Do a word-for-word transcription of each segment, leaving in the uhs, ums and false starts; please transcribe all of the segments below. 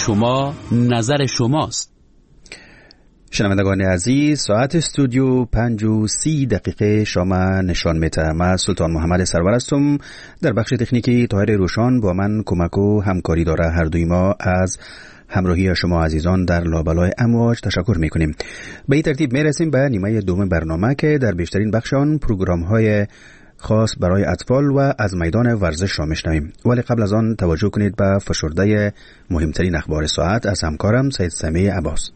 شما نظر شماست. شنوندگان عزیز، ساعت استودیو پنج و سی دقیقه شام نشان میده. من سلطان محمد سرور هستم. در بخش تکنیکی طاهر روشان با من کمک و همکاری داره. هر دوی ما از همراهی شما عزیزان در لابلای امواج تشکر میکنیم. به این ترتیب میرسیم به نیمه دوم برنامه که در بیشترین بخش آن پروگرام های خاص برای اطفال و از میدان ورزش را میشنویم. ولی قبل از آن توجه کنید به فشرده مهمترین اخبار ساعت از همکارم سید سمیع عباس.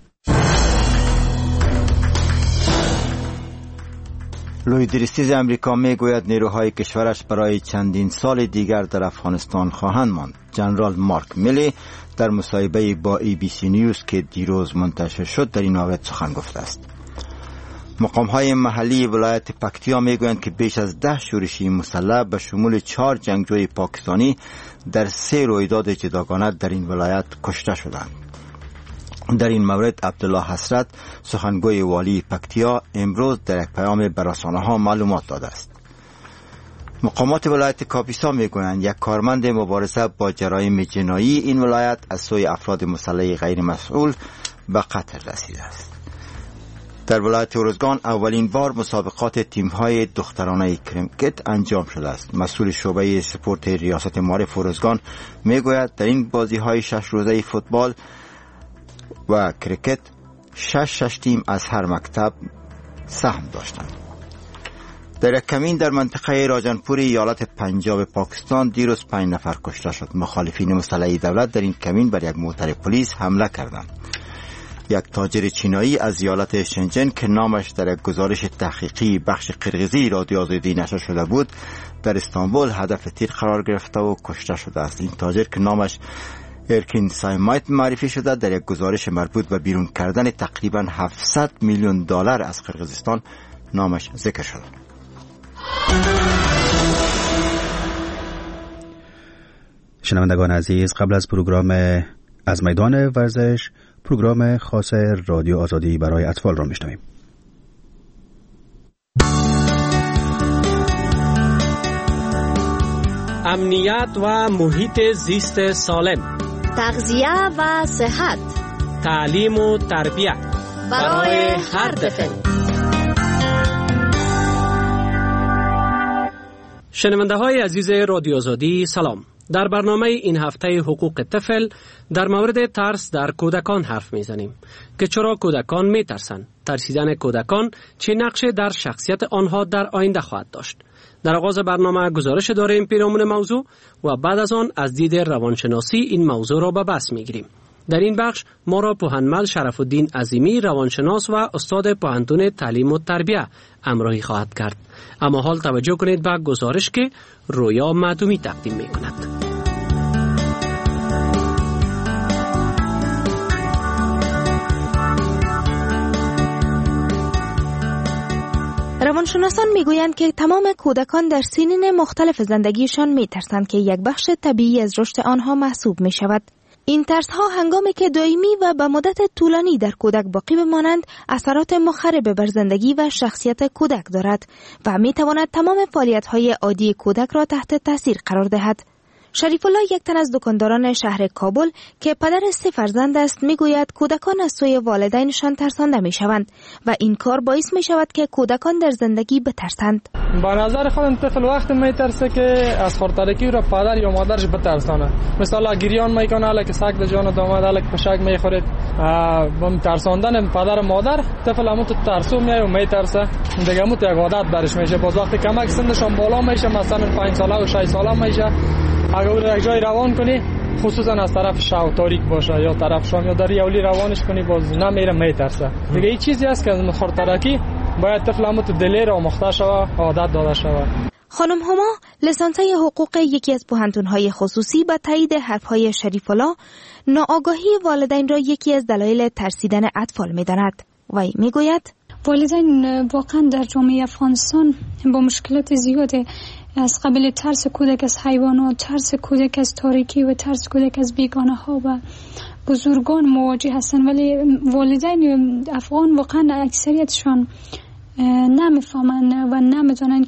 لوید ریستیز امریکا میگوید نیروهای کشورش برای چندین سال دیگر در افغانستان خواهند ماند. جنرال مارک میلی در مصاحبه با ای بی سی نیوز که دیروز منتشر شد در این مورد سخن گفته است. مقام‌های محلی ولایت پکتیا میگویند که بیش از ده شورشی مسلح به شمول چهار جنگجوی پاکستانی در سه رویداد جداگانه در این ولایت کشته شدند. در این مورد عبدالله حسرت سخنگوی والی پکتیا امروز در یک پیام به رسانه‌ها معلومات داده است. مقامات ولایت کاپیسا میگویند یک کارمند مبارزه با جرایم جنایی این ولایت از سوی افراد مسلح غیر مسئول به قتل رسیده است. در ولایت ارزگان اولین بار مسابقات تیم‌های دخترانه کرکت انجام شده است. مسئول شعبه سپورت ریاست معارف ارزگان میگوید در این بازی‌های شش روزه فوتبال و کرکت شش شش تیم از هر مکتب سهم داشتند. در یک کمین در منطقه راجنپوری ایالت پنجاب پاکستان دیروز پنج نفر کشته شد. مخالفین مسلح دولت در این کمین بر یک موتر پلیس حمله کردند. یک تاجر چینایی از ایالت شنجن که نامش در یک گزارش تحقیقی بخش قرقیزی رادیو آزادی نشر شده بود در استانبول هدف تیر قرار گرفته و کشته شده است. این تاجر که نامش ارکین سایمایت معرفی شده در یک گزارش مربوط به بیرون کردن تقریبا هفتصد میلیون دلار از قرقیزستان نامش ذکر شده. شنوندگان عزیز، قبل از پروگرام از میدان ورزش پروگرام خاص رادیو آزادی برای اطفال را میشنویم. امنیت و محیط زیست سالم، تغذیه و صحت، تعلیم و تربیت برای هر طفل. شنونده های عزیز رادیو آزادی سلام. در برنامه این هفته حقوق طفل در مورد ترس در کودکان حرف میزنیم که چرا کودکان میترسند، ترسیدن کودکان چه نقشی در شخصیت آنها در آینده خواهد داشت. در آغاز برنامه گزارش داریم پیرامون موضوع و بعد از آن از دید روانشناسی این موضوع را به بحث میگیریم. در این بخش ما را پوهنمند شرف الدین عظیمی روانشناس و استاد پوهنتون تعلیم و تربیت همراهی خواهد کرد. اما حال توجه کنید به گزارش که رویا معدومی تقدیم می کند. روانشناسان میگویند که تمام کودکان در سنین مختلف زندگیشان میترسند که یک بخش طبیعی از رشد آنها محسوب می شود. این ترس ها هنگامی که دائمی و به مدت طولانی در کودک باقی بمانند اثرات مخرب بر زندگی و شخصیت کودک دارد و می تواند تمام فعالیت های عادی کودک را تحت تاثیر قرار دهد. شریف الله، یک تن از دکانداران شهر کابل که پدر سه فرزند است، میگوید کودکان از سوی والدینشان ترسانده میشوند و این کار باعث می شود که کودکان در زندگی بترسند. با نظر خودم طفل وقتی میترسه که از خورترکی را پدر یا مادرش بترسانه. مثلا گریان میکنه، الک سگ در جان داماد، الک پشک میخورید. با ترساندن پدر و مادر طفل همون تو ترسو میای و میترسه. دیگه همون یک عادت برش میشه. باز وقتی کمک سنشون بالا میشه، مثلا پنج ساله و شش ساله میشه، اگر یک جای روان کنی خصوصا از طرف شب تاریک باشه یا طرف شام یا در یولی روانش کنی باز نمیره، میترسه. دیگه این چیزی است که از خورترکی باید طفل همون تو دلی را مخته شوه، عادت داده شوه. خانم هما، لیسانسه حقوق یکی از پوهنتون‌های خصوصی، با تایید حرف‌های شریف الله ناآگاهی والدین را یکی از دلایل ترسیدن اطفال می‌داند. وی میگوید والدین واقعا در جامعه افغانستان با مشکلات زیاده، از قبل ترس کودک از حیوانات، ترس کودک از تاریکی و ترس کودک از بیگانه ها و بزرگان مواجه هستند. ولی والدین افغان واقعا اکثریتشان نمیفهمند و نمیدونن که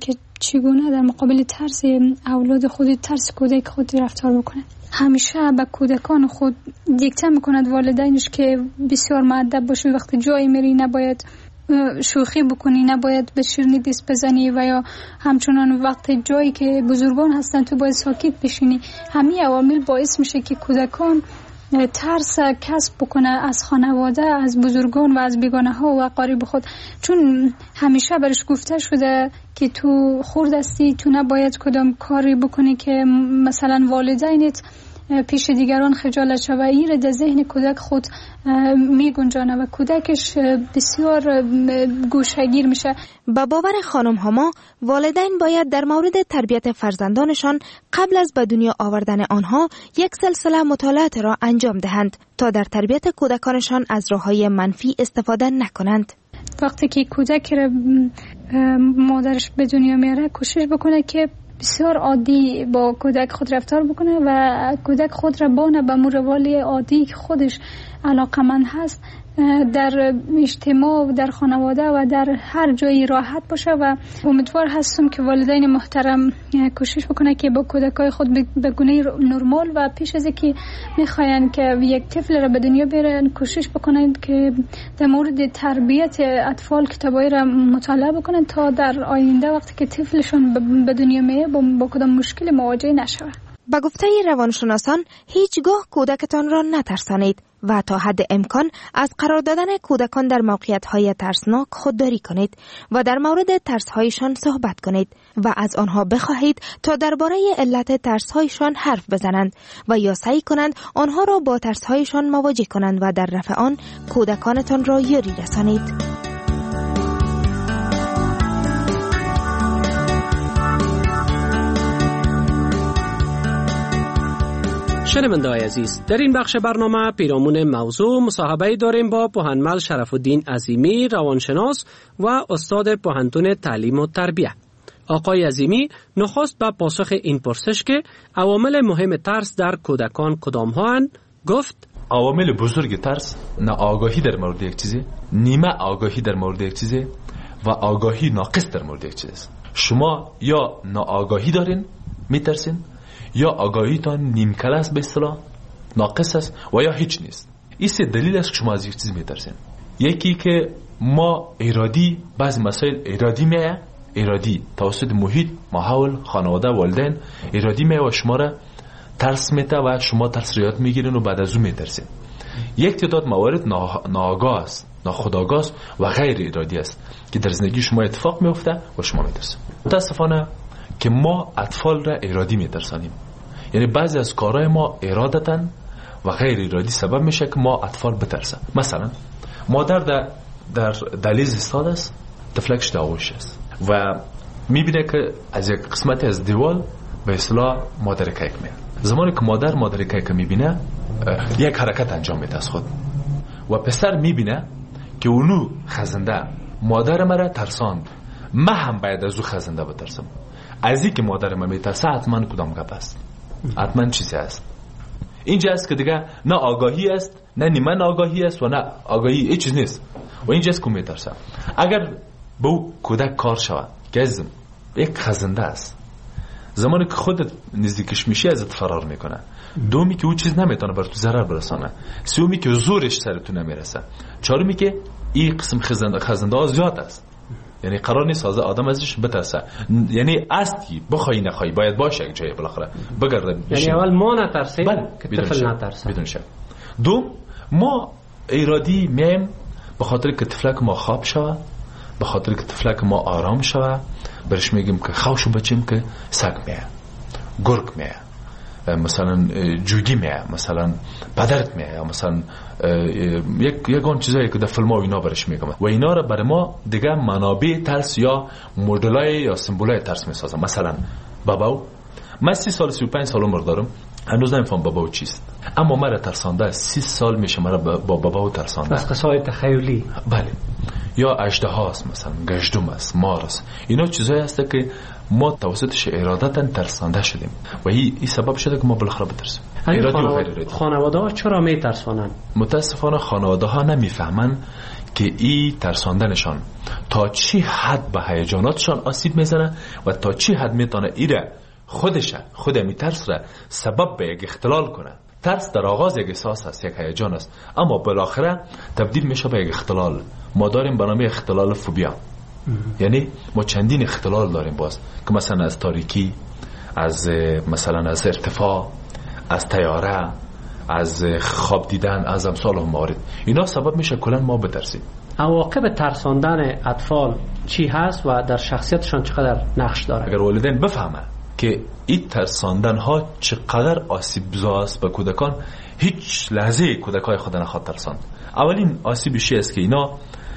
چگونه در مقابل ترس اولاد خود، ترس کودک خود رفتار بکنه. همیشه به کودکان خود دیکته میکند والدینش که بسیار مؤدب باشه، وقتی جایی میری نباید شوخی بکنی، نباید به شیرینی دست بزنی و یا همچنان وقت جایی که بزرگان هستن تو باید ساکت بشینی. همین عوامل باعث میشه که کودکان ترس کسب بکنه از خانواده، از بزرگان و از بیگانه ها و اقارب خود، چون همیشه برش گفته شده که تو خرد هستی، تو نباید کدام کاری بکنی که مثلا والدینت پیش دیگران خجالت شود. این در ذهن کودک خود می گنجانه و کودکش بسیار گوشهگیر میشه. با باور خانم هما، والدین باید در مورد تربیت فرزندانشان قبل از به دنیا آوردن آنها یک سلسله مطالعات را انجام دهند تا در تربیت کودکانشان از راههای منفی استفاده نکنند. وقتی که کودک را مادرش به دنیا میاره، کوشش بکنه که بسیار عادی با کودک خود رفتار بکنه و کودک خود را بانه به مروال عادی که خودش علاقمند هست در اجتماع و در خانواده و در هر جایی راحت باشه. و امیدوار هستم که والدین محترم کوشش بکنه که با کودکای خود به گونه نرمال و پیش از اینکه میخواین که یک طفل را به دنیا بیارن کوشش بکنن که در مورد تربیت اطفال کتابای را مطالعه بکنن تا در آینده وقتی که طفلشون به دنیا میاد با کدام مشکل مواجه نشود. با گفته روانشناسان هیچگاه کودکتان را نترسانید و تا حد امکان از قرار دادن کودکان در موقعیت‌های ترسناک خودداری کنید و در مورد ترس‌هایشان صحبت کنید و از آنها بخواهید تا درباره علت ترس‌هایشان حرف بزنند و یا سعی کنند آنها را با ترس‌هایشان مواجه کنند و در رفع آن کودکانتان را یاری رسانید. شنونده‌های عزیز، در این بخش برنامه پیرامون موضوع مصاحبه داریم با پوهنمل شرف الدین عظیمی، روانشناس و استاد پوهنتون تعلیم و تربیه. آقای عظیمی نخست به پاسخ این پرسش که عوامل مهم ترس در کودکان کدام هستند گفت: عوامل بزرگ ترس ناآگاهی در مورد یک چیزی، نیمه آگاهی در مورد یک چیزی و آگاهی ناقص در مورد یک چیز. شما یا ناآگاهی دارین میترسین، یا آگاهیتان نیم کل است، به اصطلاح ناقص است، و یا هیچ نیست. این سه دلیل است که شما از یک چیز میترسین. یکی که ما ارادی بعض مسائل ارادی میه، ارادی توسط محیط، ماحول، خانواده، والدین ارادی میه و شما را ترس میته و شما ترس ریاد میگیرین و بعد از اون میترسین. یک تعداد موارد ناآگاه است، ناخودآگاه است و غیر ارادی است که در زندگی شما اتفاق میفته و شما میترسین. متاسفانه که ما اطفال را ارادی میترسانیم، یعنی بعضی از کارهای ما ارادتن و غیر ارادی سبب میشه که ما اطفال بترسن. مثلا مادر در در دهلیز ایستاده است، طفلکش در آغوش است و میبینه که از یک قسمتی از دیوال به اصطلاح مادر کیک میاد. زمانی که مادر مادر کیک میبینه یک حرکت انجام میده از خود و پسر میبینه که اونو خزنده مادر مرا ترساند، من هم باید از او خزنده بترسم. از این که مادر من میترسه حتما کدام گپ است، حتما چیزی است. اینجا است که دیگه نه آگاهی است، نه نیمه آگاهی است و نه آگاهی، هیچ چیز نیست و اینجا است که میترسه. اگر به او کودک کار شود که ازم یک خزنده است، زمانی که خودت نزدیکش میشی ازت فرار میکنه، دومی که او چیز نمیتونه بر تو ضرر برسانه، سومی که زورش سر تو نمیرسه، چهارمی که این قسم خزنده خزنده ها زیاد است، یعنی قرار نیست از آدم ازش بترسه، یعنی است که بخوای نخوای باید باشه یک جایی بالاخره بگرده. یعنی اول ما نترسیم که بدون طفل شک. نترسه. بدون شک. دوم، ما ارادی میم به خاطر که طفلک ما خواب شوه، به خاطر که طفلک ما آرام شوه، برش میگیم که خوشو بچیم که سگ میه، گرگ میه، مثلا جوگی میه، مثلا پدرت میه، یا مثلا یک یگان چیزایی که در فیلم ها اینا برش میگم و اینا را برای ما دیگه منابع ترس یا مدلای یا سمبولای ترس میسازم. مثلا باباو، من سی سال سی و پنج سال عمر دارم، هنوز نمیفهم باباو چیست، اما مرا ترسانده سی سال میشه مرا با باباو ترسانده. از قصه های تخیلی. بله. یا اژدها است، مثلا گژدم است، مار است. اینا چیزایی هست که ما توسطش ارادتاً ترسانده شدیم و این ای سبب شده که ما بالاخره بترسیم. خانواده ها چرا میترسانند؟ متاسفانه خانواده ها نمیفهمن که ای ترساندنشان تا چی حد به هیجاناتشان آسیب میزنه و تا چی حد میتونه ایره خودش خود می ترس را سبب به یک اختلال کنه. ترس در آغاز یک احساس است، یک هیجان است، اما بالاخره تبدیل میشه به یک اختلال. ما داریم به نام اختلال فوبیا. یعنی ما چندین اختلال داریم باز که مثلا از تاریکی، از مثلا از ارتفاع، از طیاره، از خواب دیدن، از امثال هم موارد. اینا سبب میشه کلا ما بترسیم. عواقب ترساندن اطفال چی هست و در شخصیتشان چقدر نقش داره؟ اگر والدین بفهمه که این ترساندن ها چقدر آسیب زا است به کودکان، هیچ لحظه کودکای خود نخواد ترساند. اولین آسیبش است که اینا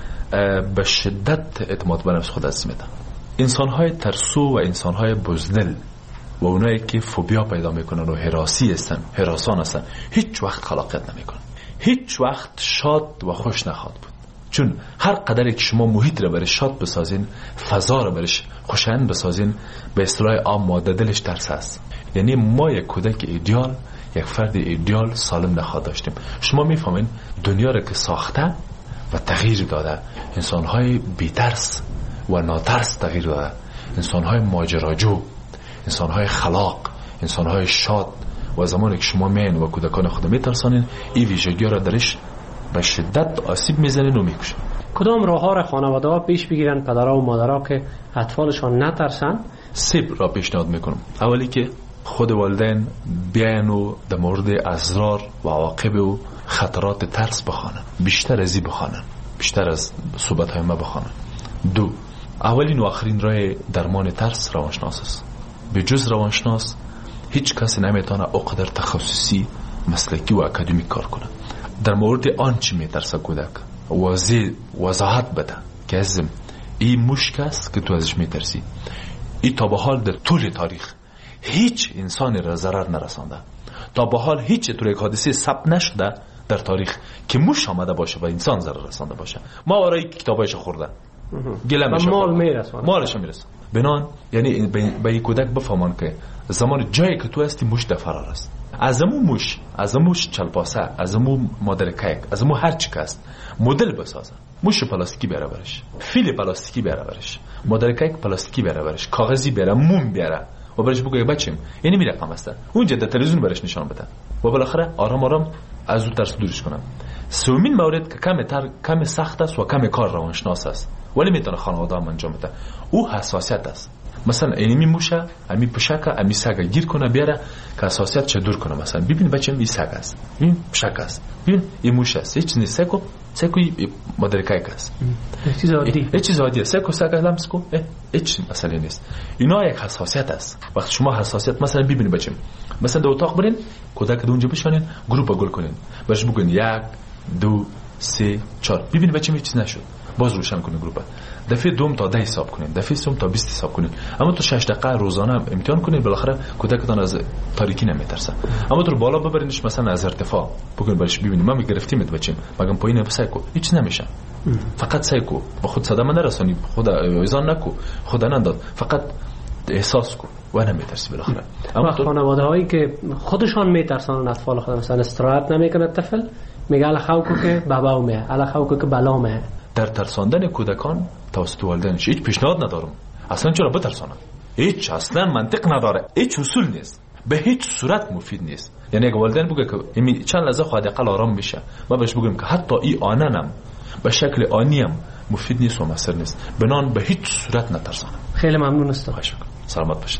به شدت اعتماد به نفس خود از میدن. انسان های ترسو و انسان های بزدل و اونایی که فوبیا پیدا میکنن و هراسی هستن، هراسان هستن، هیچ وقت خلاقیت نمیکنن، هیچ وقت شاد و خوش نخواد بود. چون هر قدر که شما محیط رو برش شاد بسازین، فضا رو برش خوشایند بسازین، به اصطلاح عام ماده دلش ترس است. یعنی ما یک کودک ایدئال، یک فرد ایدئال سالم نخواد داشتیم. شما میفهمین دنیا رو که ساخته و تغییر داده، انسان‌های بی‌ترس و ناترس تغییر داده، انسان‌های ماجراجو، انسان‌های خلاق، انسان‌های شاد. و زمانی که شما مین و کودکان خود میترسانین، این ویژگی را درش به شدت آسیب میزنین و میکشن. کدام راه ها را خانواده ها پیش بگیرن پدرها و مادرها که اطفالشان نترسن؟ سه را پیشنهاد میکنم. اولی که خود والدین بیان و در مورد اسرار و عواقب و خطرات ترس بخوانن، بیشتر از این بخوانن، بیشتر از صحبت های ما بخوانن. دو، اولین و آخرین راه درمان ترس روانشناس است. به جز روانشناس هیچ کسی نمیتونه اقدر تخصصی، مسلکی و اکادمیک کار کنه. در مورد آنچه میترسه کودک واضح وضاحت بده که ازم این مشک است که تو ازش میترسی. این تا به حال در طول تاریخ هیچ انسانی را ضرر نرسانده. تا به حال هیچ طور یک حادثه ثبت نشده در تاریخ که موش آمده باشه و انسان ضرر رسانده باشه. ما آرای کتابایش خورده گلمش مال میرسونه، مالش میرسه. بنان یعنی به یک کودک بفهمان که زمان جایی که تو هستی موش در فرار است. از امو موش، از امو چلپاسه، از امو مادر کیک، از امو هر چی که است مدل بسازن. موش پلاستیکی بیاره برش، فیل پلاستیکی بیاره برش، مادر کیک پلاستیکی بیاره برش، کاغذی بیاره، موم بیاره و برش بگه بچم یعنی میره رقم است. اونجا در تلویزیون برش نشان بده و بالاخره آرام آرام از اون ترس دورش کنم. سومین مورد که کم تر کم سخت است و کم کار روانشناس است ولی میتونه خانواده هم انجام بده، او حساسیت است. مثلا اینمی موشه امی پشکه امی سگه گیر کنه بیاره که حساسیت چه دور کنه. مثلا ببین بچم این سگ است، ببین پشکه است، ببین این موشه است، هیچ نیست. سگو سگو مادر کیک است، چیز عادی، هیچ چیز عادیه. سگو سگ لمس کو هیچ مسئله نیست. اینا یک حساسیت است. وقتی شما حساسیت مثلا ببینید بچم مثلا در اتاق برین کودک دو اونجا بشونین گروپ گل کنین برش بگین یک دو سه چهار ببین بچم هیچ چیز نشد باز روشن کنین گروپ. دفعه دوم تا ده حساب کنین، دفعه سوم تا بیست حساب کنین. اما تو شش دقیقه روزانه امتحان کنین بالاخره کودکتان از تاریکی نمیترسه. اما تو بالا ببرینش مثلا از ارتفاع بگین برش ببینیم ما میگرفتیمت بچم مگم پایین بسایکو هیچ نمیشه. فقط سایکو با خود صدمه نرسونی، خدا ایزان نکو، خدا ننداد، فقط احساس کو و نمیترسی بالاخره. اما خانواده هایی که خودشان میترسن اطفال خود مثلا استراحت نمیکنه طفل میگه الا خوکو که بابا مه الا خوکو که بلا مه. در ترساندن کودکان توسط والدینش هیچ پیشنهاد ندارم. اصلا چرا بترسانم؟ هیچ اصلا منطق نداره، هیچ اصول نیست، به هیچ صورت مفید نیست. یعنی اگه والدین بگه که این چند لحظه خود اقل آرام بشه ما بهش بگیم که حتی این آننم به شکل آنیم مفید نیست و مؤثر نیست. بنان به هیچ صورت نترسانم. خیلی ممنون هستم. خواهش میکنم. سلامت باشید.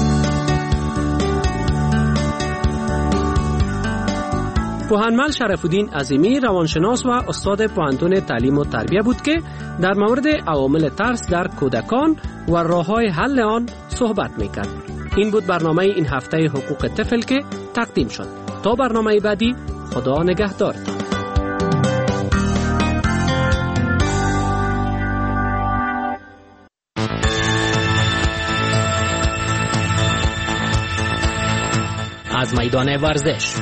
پوهنمل شرف الدین عظیمی روانشناس و استاد پوهنتون تعلیم و تربیه بود که در مورد عوامل ترس در کودکان و راه‌های حل آن صحبت می‌کرد. این بود برنامه این هفته حقوق طفل که تقدیم شد. تا برنامه بعدی خدا نگهدارتان. از میدان ورزش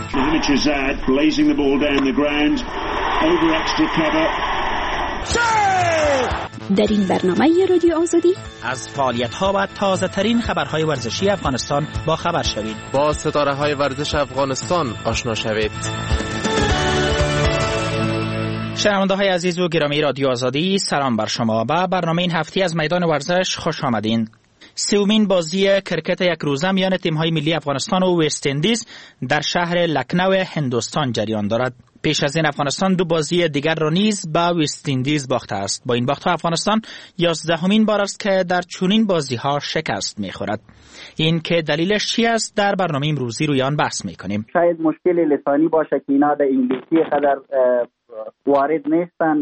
در این برنامه رادیو آزادی از فعالیت‌ها و تازه ترین خبرهای ورزشی افغانستان با خبر شوید. با ستاره های ورزش افغانستان آشنا شوید. شنونده های عزیز و گرامی رادیو آزادی، سلام بر شما. با برنامه این هفته از میدان ورزش خوش آمدین. سومین بازی کرکت یک روزه میان تیم‌های ملی افغانستان و وست اندیز در شهر لکنو هندوستان جریان دارد. پیش از این افغانستان دو بازی دیگر را نیز با وست اندیز باخته است. با این باخت‌ها افغانستان یازدهمین بار است که در چنین بازی‌ها شکست می‌خورد. این که دلیلش چی است در برنامه امروزی روی آن بحث می‌کنیم. شاید مشکل لسانی باشه که اینا در انگلیسی قدر وارد نیستن.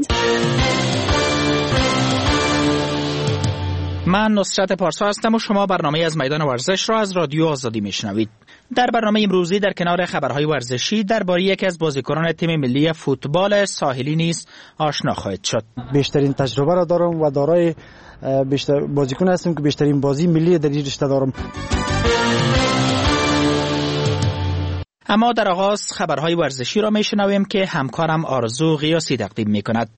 من نصرت پارسا هستم و شما برنامه از میدان ورزش را از رادیو آزادی میشنوید. در برنامه امروزی در کنار خبرهای ورزشی درباره یکی از بازیکنان تیم ملی فوتبال ساحلی نیز آشنا خواهید شد. بیشترین تجربه را دارم و دارای بیشتر بازیکن هستم که بیشترین بازی ملی در این رشته دارم. اما در آغاز خبرهای ورزشی را میشنویم که همکارم آرزو غیاسی تقدیم میکند.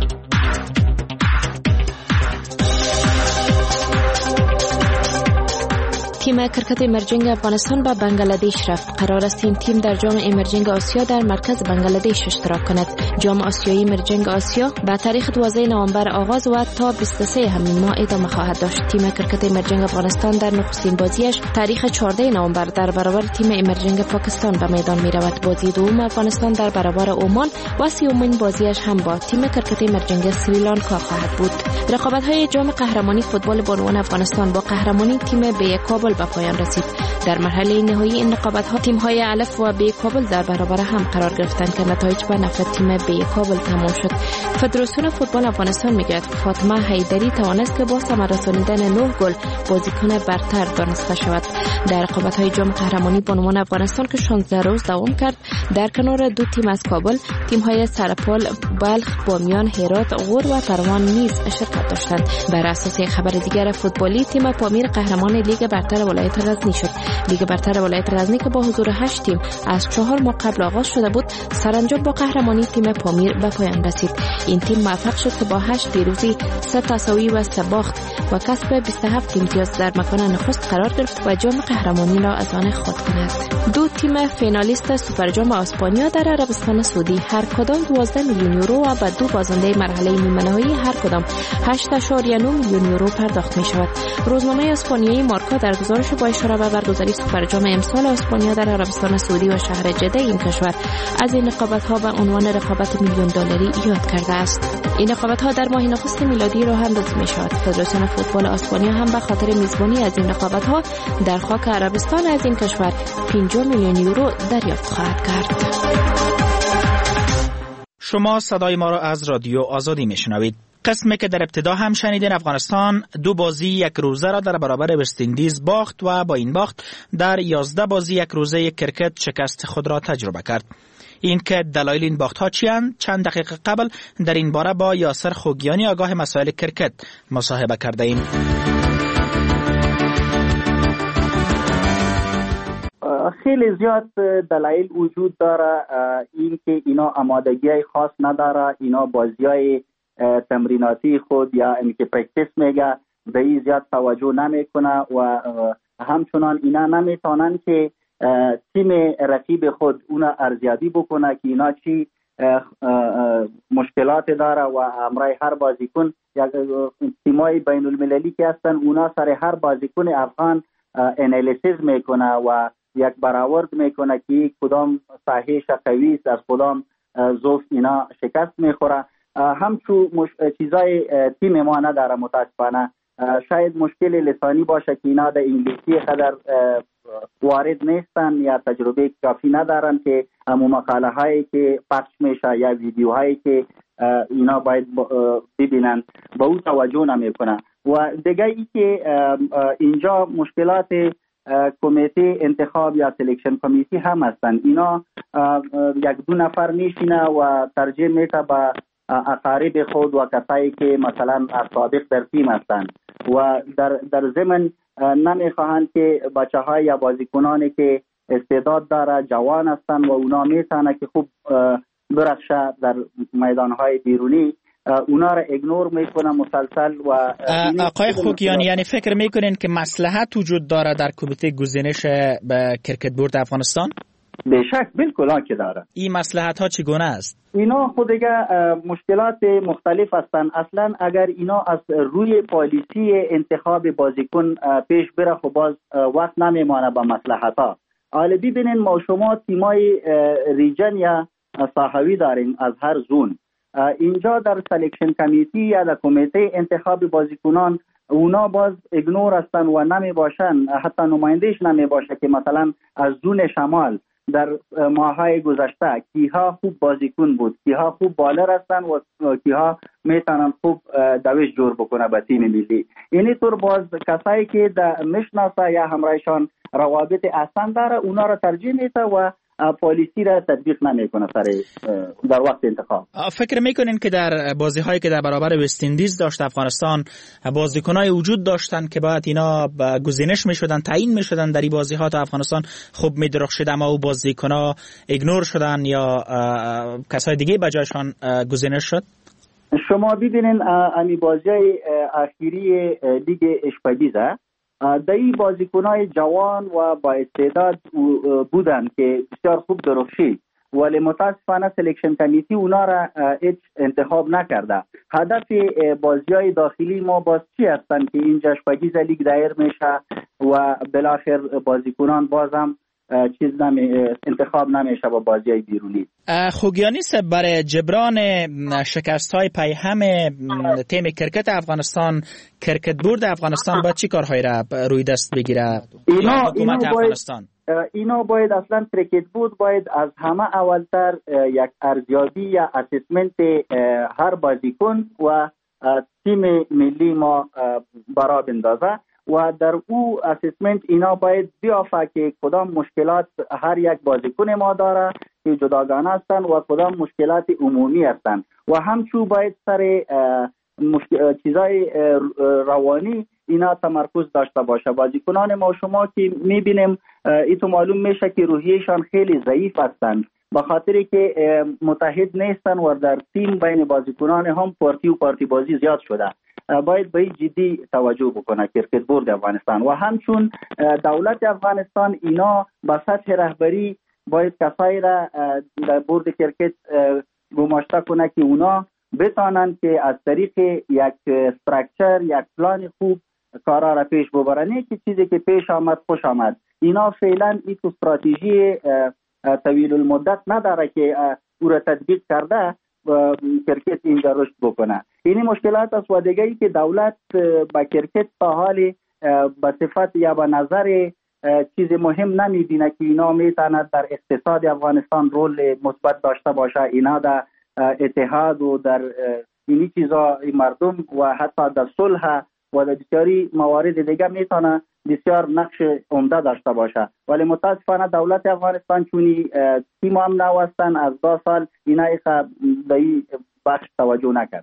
تیم کرکت امرجنگ افغانستان به بنگلادش رفت. قرار است این تیم در جام امرجنگ آسیا در مرکز بنگلادش اشتراک کند. جام آسیایی امرجنگ آسیا به تاریخ دوازده نوامبر آغاز و تا بیست و سه همین ماه ادامه خواهد داشت. تیم کرکت امرجنگ افغانستان در نخستین بازیش تاریخ چهارده نوامبر در برابر تیم امرجنگ پاکستان به میدان می رود. بازی دوم افغانستان در برابر عمان و سومین بازیش هم با تیم کرکت امرجنگ سریلانکا خواهد بود. رقابت‌های جام قهرمانی فوتبال بانوان افغانستان با قهرمانی تیم بی کابل به پایان رسید. در مرحله نهایی این رقابت‌ها تیم‌های الف و بی کابل در برابر هم قرار گرفتند که نتایج به نفع تیم بی کابل تمام شد. فدراسیون فوتبال افغانستان میگوید فاطمه حیدری توانست که با ثمر رساندن نه گل بازیکن برتر دانسته شود. در رقابت‌های جام قهرمانی بانوان افغانستان که شانزده روز دوام کرد، در کنار دو تیم از کابل، تیم‌های سرپال، بلخ، بامیان، هرات، غور و پروان نیز شرکت داشتند. بر اساس خبر دیگر فوتبالی، تیم پامیر قهرمان لیگ برتر ولایت غزنی شد. لیگ برتر ولایت غزنی که با حضور هشت تیم از چهار ماه قبل آغاز شده بود، سرانجام با قهرمانی تیم پامیر به پایان رسید. این تیم موفق شد که با هشت پیروزی، سه تساوی و سه باخت و کسب بیست و هفت امتیاز در مکان نخست قرار گرفت و جام قهرمانی را از آن خود کند. دو تیم فینالیست سوپر جام اسپانیا در عربستان سعودی هر کدام دوازده میلیون یورو و به دو بازنده مرحله نیمه نهایی هر کدام هشت اشاریه نه میلیون یورو پرداخت می شود. روزنامه اسپانیایی مارکا در گزارش با اشاره به برگزاری سوپر جام امسال اسپانیا در عربستان سعودی و شهر جده این کشور از این رقابت‌ها به عنوان رقابت میلیون دلاری یاد کرده است. این رقابت‌ها در ماه نخست میلادی راه اندازی می‌شود. فدراسیون فوتبال اسپانیا هم به خاطر میزبانی از این رقابت‌ها در خاک عربستان از این کشور پنجاه میلیون یورو دریافت خواهد کرد. شما صدای ما را از رادیو آزادی میشنوید. قسمی که در ابتدا هم شنیدین، افغانستان دو بازی یک روزه را در برابر وست اندیز باخت و با این باخت در یازده بازی یک روزه کرکت شکست خود را تجربه کرد. این که دلایل این باخت‌ها چی‌اند؟ چند دقیقه قبل در این باره با یاسر خوگیانی آگاه مسائل کرکت مصاحبه کرده ایم. خیلی زیاد دلایل وجود داره. این که اینا آمادگی خاص نداره، اینا بازیای تمریناتی خود یا اینکه پرکتیس میگه به این زیاد توجه نمیکنه و همچنان اینا نمیتونن که تیم رقیب خود اونا ارزیابی بکنه که اینا چی مشکلات داره و امرای هر بازیکن یا تیمای بین المللی که هستن اونا سر هر بازیکن افغان انالیسیس میکنه و یک برآورد میکنه که کدام صحیح قوی است، از کدام ضعف اینا شکست میخوره. همچون مش... چیزای تیم ما نداره متاسفانه. شاید مشکل لسانی باشه که اینا در انگلیسی قدر وارد نیستن یا تجربه کافی ندارن که همو مقاله هایی که پخش میشه یا ویدیو هایی که اینا باید ببینن به او توجه نمیکنه. و دیگه ای که اینجا مشکلات کمیته انتخاب یا سلیکشن کمیتی هم هستن. اینا یک دو نفر میشینه و ترجیح میده به اقارب خود و کسایی که مثلا سابق در تیم هستند و در در ضمن نمیخواهند که بچه‌های یا بازیکنانی که استعداد داره جوان هستند و اونا میتونه که خوب برخشه در میدانهای بیرونی، اونا را ایگنور میکنه مسلسل. و آقای خوگیانی، یعنی فکر میکنین که مصلحت وجود داره در کمیته گزینش به کرکت بورد افغانستان؟ به شک بالکل آن که داره. این مصلحت ها چگونه است؟ اینا خود دیگه مشکلات مختلف هستند. اصلا اگر اینا از روی پالیسی انتخاب بازیکن پیش بره خب باز وقت نمیمانه با مصلحت ها. حالا ببینین ما شما تیمای ریجن یا صحوی داریم از هر زون. اینجا در سلکشن کمیتی یا در کمیته انتخاب بازیکنان اونا باز ایگنور هستن و نمی باشن، حتی نمایندهش نمی باشه که مثلا از زون شمال در ماهای گذشته کیها خوب بازیکن بود، کیها خوب بالر هستن و کیها میتونن خوب دوش جور بکنه به تیم ملی. اینی طور باز کسایی که در مشناسه یا همراهشان روابط احسن داره اونا را ترجیح میده و پالیسی را تطبیق نمیکنه سر در وقت انتخاب. فکر میکنین که در بازی هایی که در برابر وست اندیز داشت افغانستان بازیکنای وجود داشتن که باید اینا گزینش میشدن، تعیین میشدن در این بازی ها تا افغانستان خوب میدرخشید، اما او بازیکن‌ها ایگنور شدن یا کسای دیگه بجایشان گزینش شد؟ شما ببینین امی بازی اخیری لیگ اشپگیزه در این بازیکنای جوان و با استعداد بودن که بسیار خوب درخشید، ولی متاسفانه سلکشن کمیتی اونا را هیچ انتخاب نکرده. هدف بازی‌های داخلی ما باز چی هستن که اینجا اشپگیز لیگ دایر میشه و بالاخره بازیکنان بازم چیز نمی انتخاب نمیشه با بازی‌های بیرونی. خوگیانی سه برای جبران شکست‌های پیهم تیم کرکت افغانستان، کرکت بورد افغانستان با چی کارهایی را روی دست بگیره؟ اینا اینا باید اینا باید اصلا کرکت بورد باید از همه اولتر یک ارزیابی یا اسسمنت هر بازیکن و تیم ملی ما برا بندازه و در او اسسمنت اینا باید بیافه که کدام مشکلات هر یک بازیکن ما داره که جداگانه هستن و کدام مشکلات عمومی هستن و همچون باید سر مشکل... چیزای روانی اینا تمرکز داشته باشه. بازیکنان ما شما که میبینیم ایتو معلوم میشه که روحیهشان خیلی ضعیف هستند به خاطری که متحد نیستن و در تیم بین بازیکنان هم پارتی و پارتی بازی زیاد شده. باید به جدی توجه بکنه کرکت بورد افغانستان و همچون دولت افغانستان اینا با سطح رهبری باید کسایی را در بورد کرکت گماشته کنه که اونا بتانند که از طریق یک استراکچر یک پلان خوب کارا را پیش ببرن. که چیزی که پیش آمد خوش آمد. اینا فعلا این استراتژی طویل المدت نداره که او را تطبیق کرده و کرکت اینجا رشد بکنه. این مشکلات است و دیگه ای که دولت با کرکت تا حالی به صفت یا به نظر چیز مهم نمیبینه که اینا میتواند در اقتصاد افغانستان رول مثبت داشته باشه. اینا در اتحاد و در اینی چیزا مردم و حتی در صلح و در بسیاری موارد دیگه میتونه بسیار نقش عمده داشته باشه، ولی متاسفانه دولت افغانستان چونی تیم هم نوستن از دو سال اینا ایخا به این بخش توجه نکرد.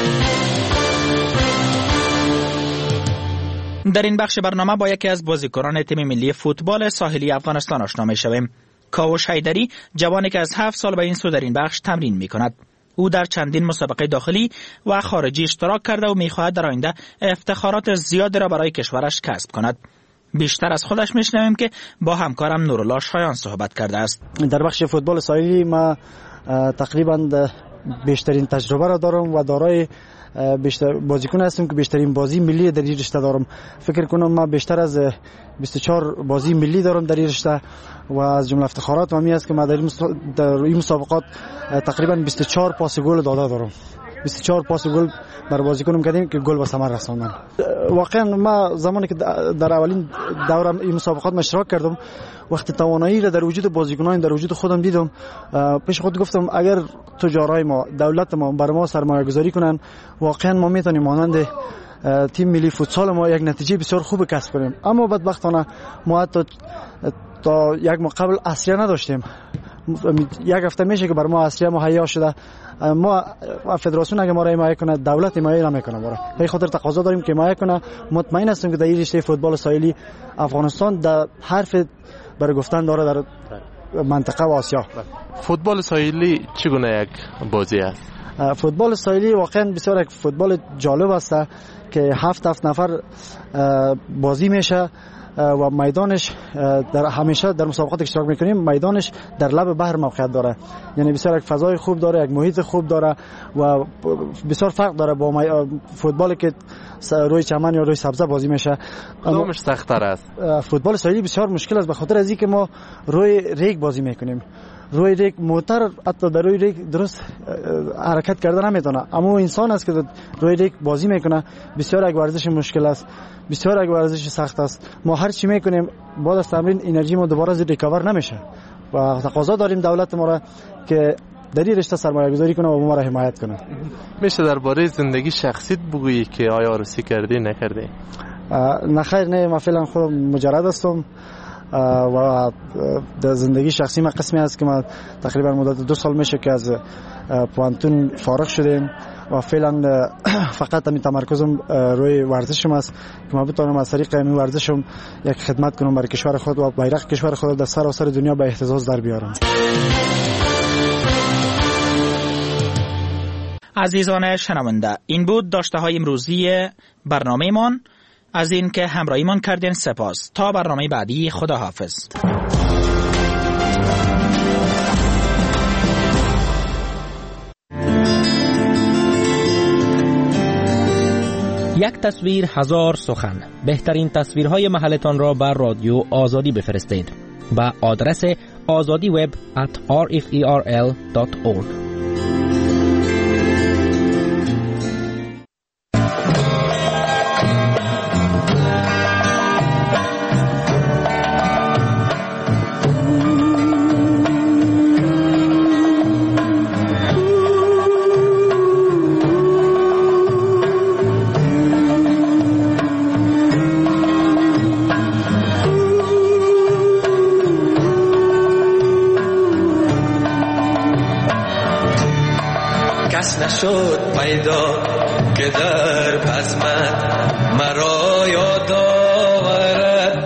در این بخش برنامه با یکی از بازیکنان تیم ملی فوتبال ساحلی افغانستان آشنا می‌شویم. کاوش حیدری، جوانی که از هفت سال به این سو در این بخش تمرین می‌کند. او در چندین مسابقه داخلی و خارجی اشتراک کرده و می‌خواهد در آینده افتخارات زیادی را برای کشورش کسب کند. بیشتر از خودش میشنویم که با همکارم نورالله شایان صحبت کرده است. در بخش فوتبال ساحلی ما تقریبا بیشترین تجربه را دارم و دارای بیشتر بازیکن هستم که بیشترین بازی ملی در این رشته دارم. فکر کنم ما بیشتر از بیست و چهار بازی ملی دارم در این رشته و از جمله افتخارات ما می است که ما در این مسابقات تقریبا بیست و چهار پاس گل داده دارم. بیست و چهار پاس گل بر بازیکنم کردیم که گل به ثمر رساندن. واقعا ما زمانی که در اولین دورم این مسابقات ما اشتراک کردم، وقتی توانایی را در وجود بازیکنان در وجود خودم دیدم، پیش خود گفتم اگر تجارای ما، دولت ما بر ما سرمایه گذاری کنن، واقعا ما میتونیم مانند تیم ملی فوتسال ما یک نتیجه بسیار خوب کسب کنیم. اما بدبختانه ما حتی تا یک ماه قبل اصلیه نداشتیم. یک هفته میشه که بر ما اصلیه مهیا شده. ما فدراسیون اگه ما را حمایت کنه، دولت حمایت نمیکنه. ما را به خاطر تقاضا داریم که حمایت کنه. مطمئن هستم که در این رشته فوتبال ساحلی افغانستان در حرف برای گفتن داره در منطقه و آسیا. فوتبال ساحلی چگونه یک بازی است؟ فوتبال ساحلی واقعا بسیار یک فوتبال جالب است که هفت هفت نفر بازی میشه و میدانش در همیشه در مسابقات اشتراک میکنیم، میدانش در لب بحر موقعیت داره، یعنی بسیار یک فضای خوب داره، یک محیط خوب داره و بسیار فرق داره با فوتبالی که روی چمن یا روی سبزه بازی میشه. کدومش سخت‌تر است؟ فوتبال ساحلی بسیار مشکل است به خاطر از اینکه ما روی ریگ بازی میکنیم. روی ریگ موتور حتی در روی ریگ درست حرکت کردن نمیتونه، اما انسان است که روی ریگ بازی میکنه. بسیار یک ورزش مشکل است، بسیار یک ورزش سخت است. ما هر چی میکنیم بعد از تمرین انرژی ما دوباره زیر ریکاور نمیشه و تقاضا داریم دولت ما را که در این رشته سرمایه گذاری کنه و ما را حمایت کنه. میشه درباره زندگی شخصیت بگویی که آیا عروسی کردی نکردی؟ نه خیر، نه، من فعلا خودم مجرد هستم و در زندگی شخصی من قسمی است که من تقریبا مدت دو سال میشه که از پوانتون فارغ شدیم و فعلا فقط همین تمرکزم روی ورزشم است که من بتونم از طریق همین ورزشم یک خدمت کنم برای کشور خود و بیرق کشور خود در سراسر دنیا به اهتزاز در بیارم. عزیزان شنونده، این بود داشته های امروزی برنامه من. از این که همراهی من کردین سپاس. تا برنامه بعدی، خدا حافظ. یک تصویر هزار سخن. بهترین تصویرهای محلتان را بر رادیو آزادی بفرستید با آدرس آزادی وب ات آر اف ای آر ال دات اورگ. نشد پیدا که در بزمت مرا یاد آورد،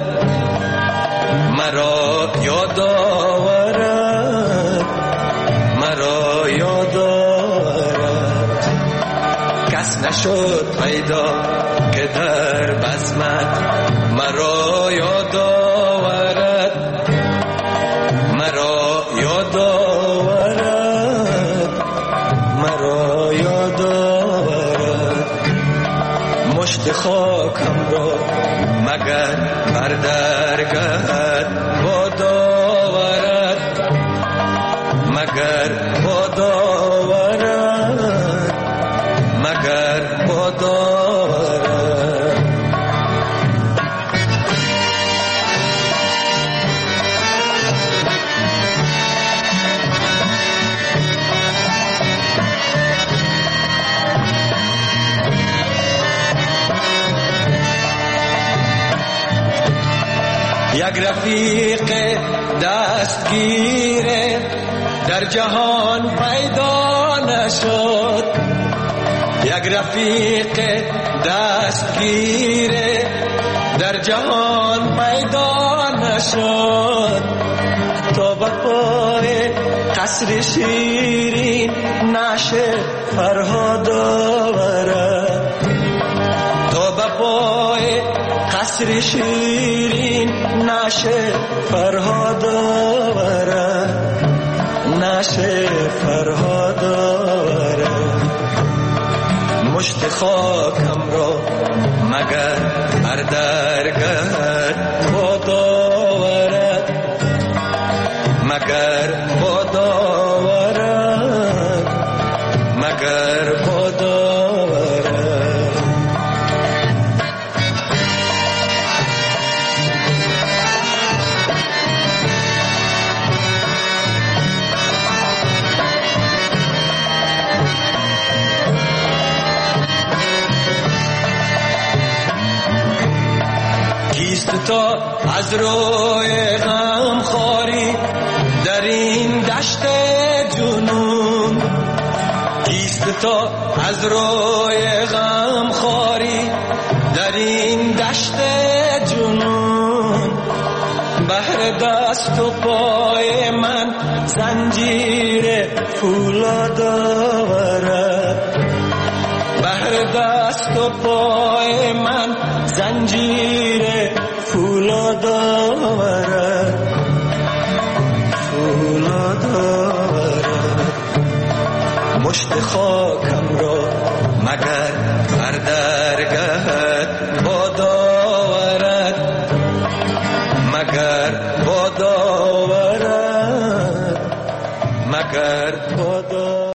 مرا یاد آورد، مرا یاد آورد. کس نشد پیدا که در بزمت مرا یاد آورد، مرا یاد آورد، مرا یاد آورد. مشت خاکم را مگر بر درگهت باد آورد، مگر باد آورد، مگر باد آورد. یک رفیق دستگیر در جهان پیدا نشد، یک رفیق دستگیر در جهان پیدا نشد. تا به پای قصر شیرین نشه فرهاد آورد، تا به پای قصر شیرین نشه فرهاد آورد، نشه فرهاد آورد. مشت خاکم را مگر بر درگهت باد آورد، مگر باد آورد، مگر باد آورد. کیست تا از روی غم خاری در این دشت جنون، کیست تا از روی غم خاری در این دشت جنون. بهر دست و پای من زنجیر فولاد آورد، بهر دست و پای من زنجیر فولاد دارد طول دارد مشت خاکم